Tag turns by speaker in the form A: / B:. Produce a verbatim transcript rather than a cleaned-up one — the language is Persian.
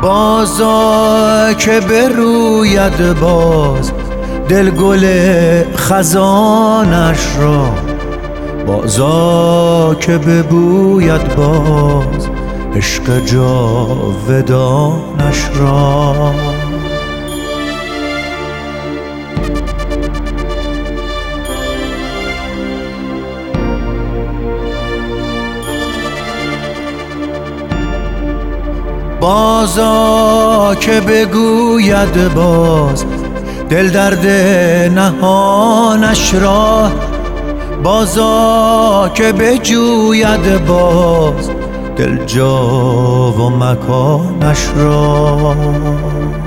A: بازا که بروید باز دل گل خزانش را، بازا که ببوید باز عشق جاودانش را. بازا که بگوید باز دل درد نهانش را، بازا که بجوید باز دل جا و مکانش را.